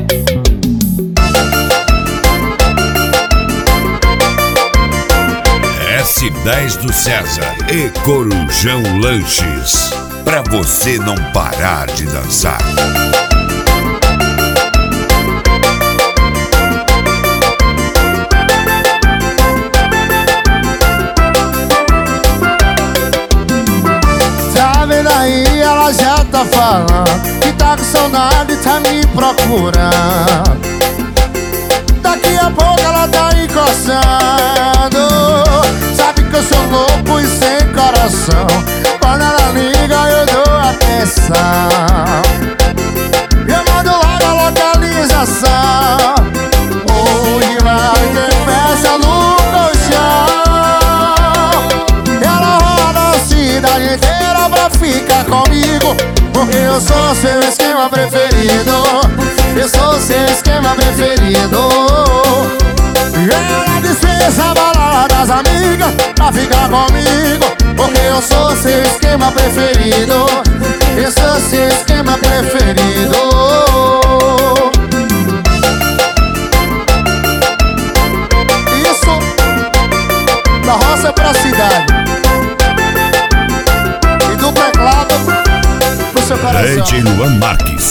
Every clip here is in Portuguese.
S10 do César e Corujão Lanches, pra você não parar de dançar. Tá vendo aí, ela já tá falando que tá com saudade e tá me procurando. Daqui a pouco ela tá encostando. Sabe que eu sou louco e sem coração. Quando ela liga eu dou atenção. Eu mando logo a localização. Onde vai ter festa no colchão. Ela roda a cidade inteira pra ficar comigo, porque eu sou seu esquema preferido. Eu sou seu esquema preferido. Ela dispensa a balada das amigas pra ficar comigo, porque eu sou seu esquema preferido. Eu sou seu esquema preferido. Isso da roça pra cidade e do teclado pro seu coração. DJ Luan Marques.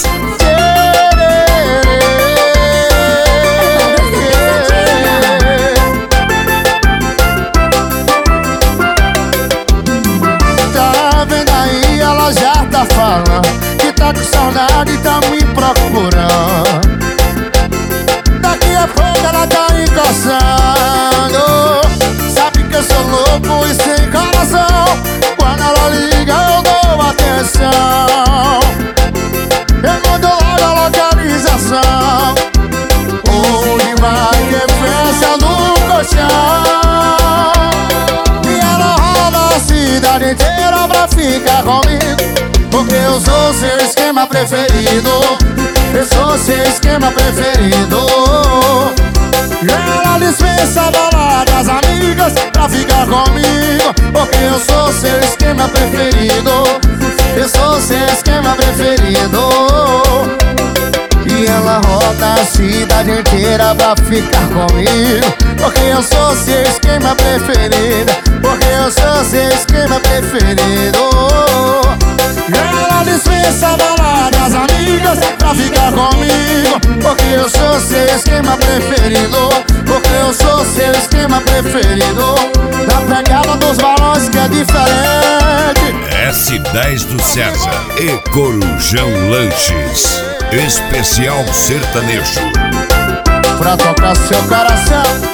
Tá falando que tá com saudade e tá me procurando. Daqui a pouco ela tá encostando. Sabe que eu sou louco e sem coração. Quando ela liga eu dou atenção. Eu mando logo a localização. Onde vai ter festa no colchão. E ela roda a cidade inteira pra ficar comigo, porque eu sou seu esquema preferido. Eu sou seu esquema preferido. Ela dispensa a balada das amigas pra ficar comigo, porque eu sou seu esquema preferido. Eu sou seu esquema preferido. E ela roda a cidade inteira pra ficar comigo, porque eu sou seu esquema preferido. Porque eu sou seu esquema preferido. Ela dispensa a balada das amigas pra ficar comigo, porque eu sou seu esquema preferido. Porque eu sou seu esquema preferido. Na pegada dos balões que é diferente. S10 do César e Corujão Lanches, especial sertanejo, pra tocar seu coração.